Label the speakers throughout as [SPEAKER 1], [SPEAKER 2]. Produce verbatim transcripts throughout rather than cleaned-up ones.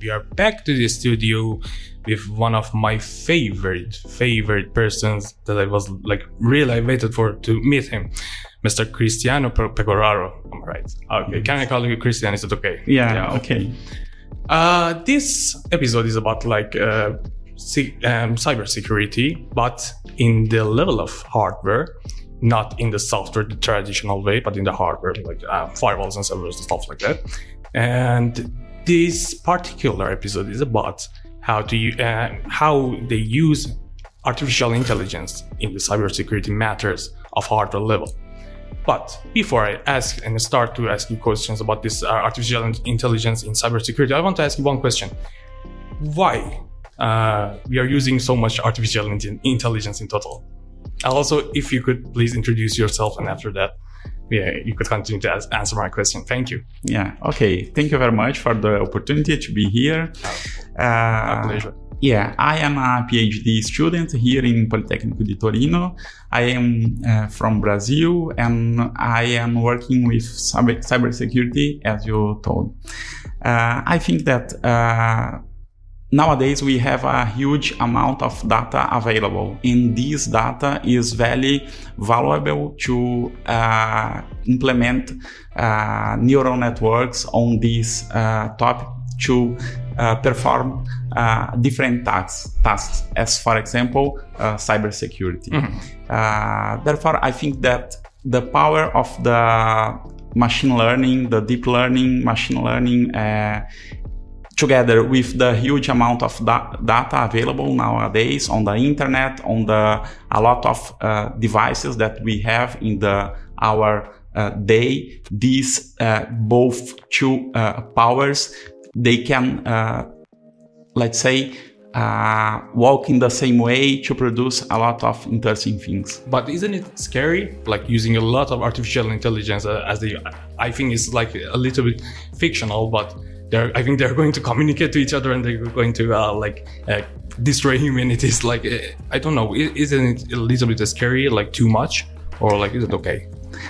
[SPEAKER 1] we are back to the studio with one of my favorite, favorite persons that I was like really waited for to meet him, Mister Cristiano Pegoraro. I'm right. Okay, can I call you Cristiano? Is it okay?
[SPEAKER 2] Yeah, yeah. Okay.
[SPEAKER 1] Uh, this episode is about like uh, c- um, cybersecurity, but in the level of hardware, not in the software, the traditional way, but in the hardware, like uh, firewalls and servers and stuff like that. And this particular episode is about how to uh, how they use artificial intelligence in the cybersecurity matters of hardware level. But before I ask and start to ask you questions about this uh, artificial intelligence in cybersecurity, I want to ask you one question. Why uh, we are using so much artificial intelligence in total? Also, if you could please introduce yourself, and after that, yeah, you could continue to ask, answer my question. Thank you.
[SPEAKER 2] Yeah, okay. Thank you very much for the opportunity to be here.
[SPEAKER 1] Uh, a pleasure.
[SPEAKER 2] Yeah, I am a PhD student here in Politecnico di Torino. I am uh, from Brazil, and I am working with cyber cybersecurity, as you told. Uh, I think that uh, nowadays we have a huge amount of data available, and this data is very valuable to uh, implement uh, neural networks on this uh, topic to uh, perform uh, different tasks, tasks, as for example, uh, cybersecurity. Mm-hmm. Uh, therefore, I think that the power of the machine learning, the deep learning, machine learning, uh, together with the huge amount of da- data available nowadays on the internet, on the a lot of uh, devices that we have in the our uh, day, these uh, both two uh, powers, they can, uh, let's say, uh, walk in the same way to produce a lot of interesting things.
[SPEAKER 1] But isn't it scary, like using a lot of artificial intelligence uh, as they, I think it's like a little bit fictional, but they're, I think they're going to communicate to each other and they're going to uh, like uh, destroy humanity. It's like, uh, I don't know, isn't it a little bit scary, like too much, or like, is it okay?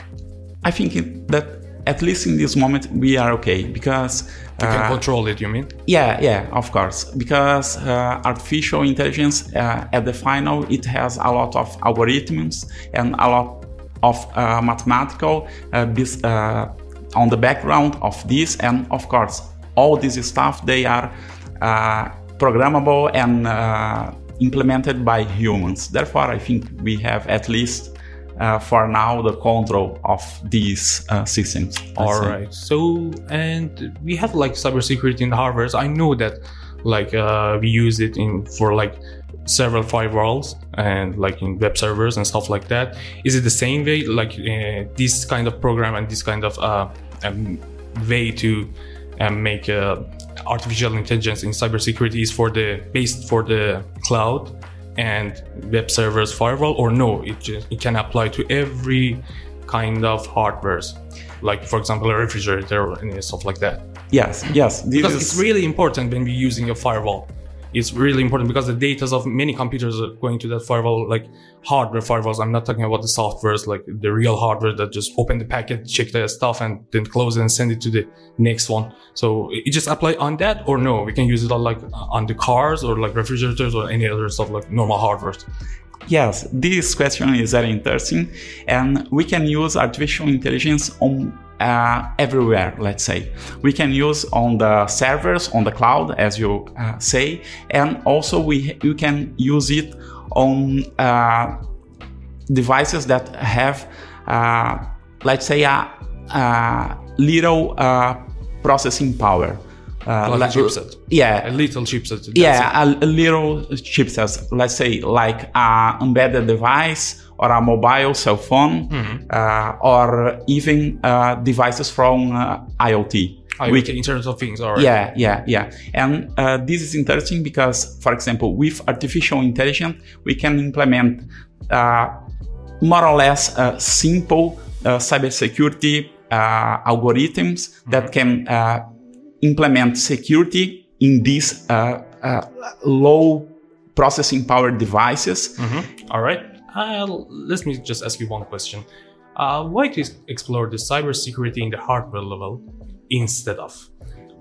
[SPEAKER 2] I think it, that at least in this moment we are okay, because
[SPEAKER 1] you can
[SPEAKER 2] uh,
[SPEAKER 1] control it, you mean?
[SPEAKER 2] Yeah, yeah, of course. Because uh, artificial intelligence, uh, at the final, it has a lot of algorithms and a lot of uh, mathematical uh, bis- uh, on the background of this. And of course, all this stuff, they are uh, programmable and uh, implemented by humans. Therefore, I think we have at least Uh, for now the control of these uh, systems.
[SPEAKER 1] All right. So, and we have like cybersecurity in the hardware. I know that like uh, we use it in for like several firewalls and like in web servers and stuff like that. Is it the same way, like uh, this kind of program and this kind of uh, um, way to um, make uh, artificial intelligence in cybersecurity is for the based for the cloud and web servers firewall, or no, it just, it can apply to every kind of hardwares, like for example a refrigerator and stuff like that?
[SPEAKER 2] Yes, yes. This
[SPEAKER 1] because
[SPEAKER 2] is...
[SPEAKER 1] it's really important when we're using a firewall. It's really important because the data of many computers are going to that firewall, like hardware firewalls. I'm not talking about the softwares, like the real hardware that just open the packet, check the stuff, and then close it and send it to the next one. So it just apply on that, or no, we can use it on like on the cars or like refrigerators or any other stuff like normal hardware.
[SPEAKER 2] Yes, this question is very interesting, and we can use artificial intelligence on uh, everywhere. Let's say we can use on the servers, on the cloud, as you uh, say, and also we you can use it on uh, devices that have, uh, let's say, a, a little uh, processing power.
[SPEAKER 1] Uh, like a chipset.
[SPEAKER 2] Yeah.
[SPEAKER 1] A little chipset.
[SPEAKER 2] Yeah, a, a little chipset. Let's say like an embedded device or a mobile cell phone, mm-hmm. uh, or even uh, devices from uh, IoT.
[SPEAKER 1] IoT, which, Internet of Things, all right.
[SPEAKER 2] Yeah, yeah, yeah. And uh, this is interesting because, for example, with artificial intelligence, we can implement uh, more or less uh, simple uh, cybersecurity uh, algorithms mm-hmm. that can uh, implement security in these uh, uh, low processing power devices.
[SPEAKER 1] Mm-hmm. All right. Uh, let me just ask you one question. Uh, why to explore the cybersecurity in the hardware level instead of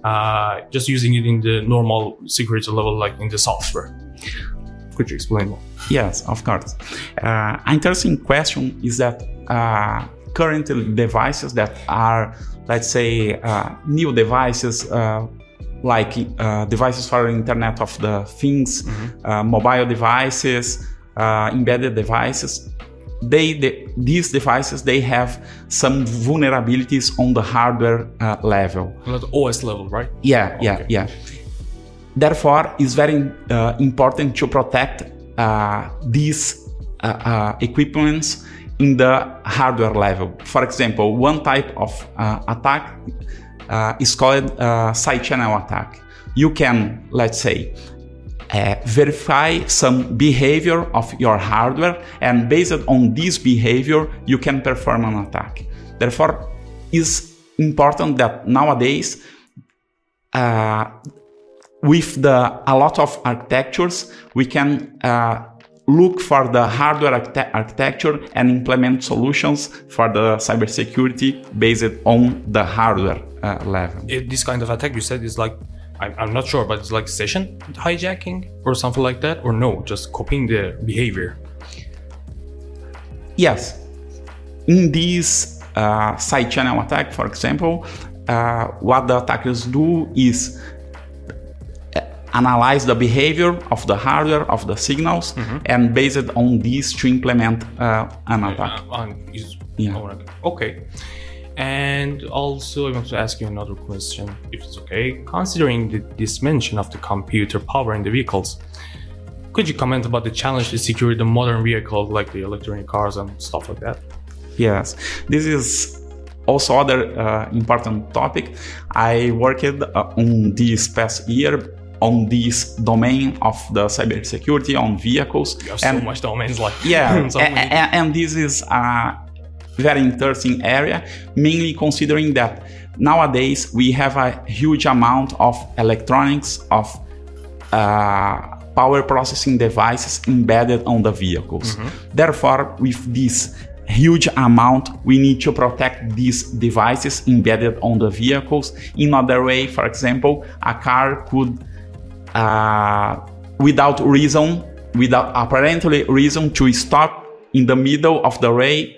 [SPEAKER 1] uh, just using it in the normal security level, like in the software. Could you explain more?
[SPEAKER 2] Yes, of course. Uh, an interesting question is that uh, currently devices that are, let's say, uh, new devices, uh, like uh, devices for Internet of the Things, mm-hmm. uh, mobile devices, uh, embedded devices, they, they these devices, they have some vulnerabilities on the hardware uh, level.
[SPEAKER 1] On the O S level, right?
[SPEAKER 2] Yeah, yeah, okay. yeah. Therefore, it's very uh, important to protect uh, these uh, uh, equipments in the hardware level. For example, one type of uh, attack uh, is called uh, side channel attack. You can, let's say, uh, verify some behavior of your hardware, and based on this behavior, you can perform an attack. Therefore, it's important that nowadays, uh, with the a lot of architectures, we can uh, look for the hardware archite- architecture and implement solutions for the cybersecurity based on the hardware uh, level.
[SPEAKER 1] It, this kind of attack you said is like, I'm, I'm not sure, but it's like session hijacking or something like that, or no, just copying the behavior?
[SPEAKER 2] Yes. In this uh, side channel attack, for example, uh, what the attackers do is analyze the behavior of the hardware, of the signals, mm-hmm. and based on this to implement uh, an attack.
[SPEAKER 1] Uh, yeah. Okay. And also I want to ask you another question, if it's okay. Considering the, this mention of the computer power in the vehicles, could you comment about the challenge to secure the modern vehicle, like the electronic cars and stuff like that?
[SPEAKER 2] Yes, this is also other uh, important topic. I worked uh, on this past year on this domain of the cybersecurity on vehicles.
[SPEAKER 1] You have and, so much domains, like
[SPEAKER 2] yeah, so and, and, and this is a very interesting area, mainly considering that nowadays we have a huge amount of electronics, of uh, power processing devices embedded on the vehicles. Mm-hmm. Therefore, with this huge amount, we need to protect these devices embedded on the vehicles. In other way, for example, a car could Uh, without reason, without apparently reason, to stop in the middle of the way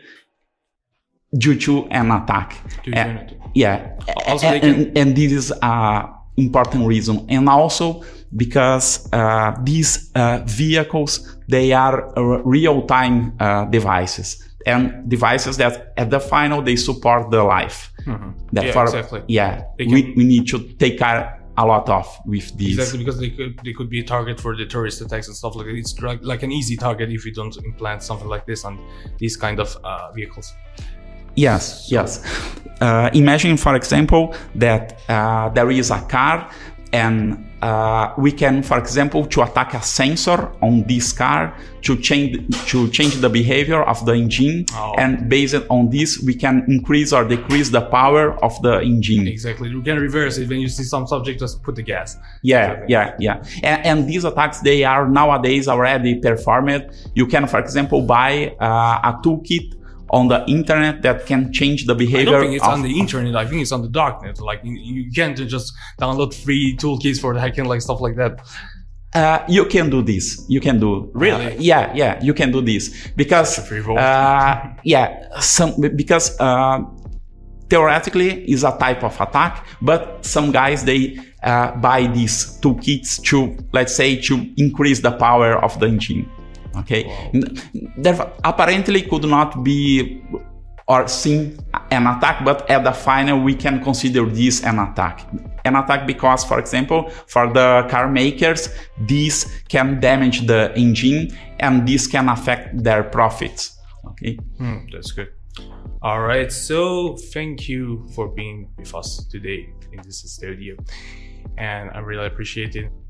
[SPEAKER 2] due to an attack. Uh, yeah,
[SPEAKER 1] also
[SPEAKER 2] and,
[SPEAKER 1] can...
[SPEAKER 2] and, and this is an important reason. And also because uh, these uh, vehicles, they are uh, real-time uh, devices, and devices that at the final, they support the life.
[SPEAKER 1] Mm-hmm.
[SPEAKER 2] Therefore,
[SPEAKER 1] yeah, exactly.
[SPEAKER 2] yeah
[SPEAKER 1] can...
[SPEAKER 2] we, we need to take care a lot of with these.
[SPEAKER 1] Exactly, because they could they could be a target for the terrorist attacks and stuff like that. It's like, like an easy target if you don't implant something like this on these kind of uh, vehicles.
[SPEAKER 2] Yes, so. yes. Uh, imagine, for example, that uh, there is a car, and uh, we can, for example, to attack a sensor on this car to change to change the behavior of the engine, oh. and based on this, we can increase or decrease the power of the engine.
[SPEAKER 1] Exactly, you can reverse it when you see some subject. Just put the gas.
[SPEAKER 2] Yeah,
[SPEAKER 1] exactly.
[SPEAKER 2] yeah, yeah. And, and these attacks, they are nowadays already performed. You can, for example, buy uh, a toolkit on the internet that can change the behavior.
[SPEAKER 1] I don't think it's
[SPEAKER 2] of,
[SPEAKER 1] on the internet. I think it's on the darknet. Like you, you can't just download free toolkits for hacking, like stuff like that.
[SPEAKER 2] Uh, you can do this. You can do
[SPEAKER 1] really.
[SPEAKER 2] Uh, yeah, yeah. You can do this because uh, yeah, some because uh, theoretically is a type of attack, but some guys they uh, buy these toolkits to, let's say, to increase the power of the engine. Okay, wow. There apparently could not be or seen an attack, but at the final we can consider this an attack. An attack because, for example, for the car makers, this can damage the engine and this can affect their profits. Okay,
[SPEAKER 1] hmm, that's good. All right, so thank you for being with us today in this studio, and I really appreciate it.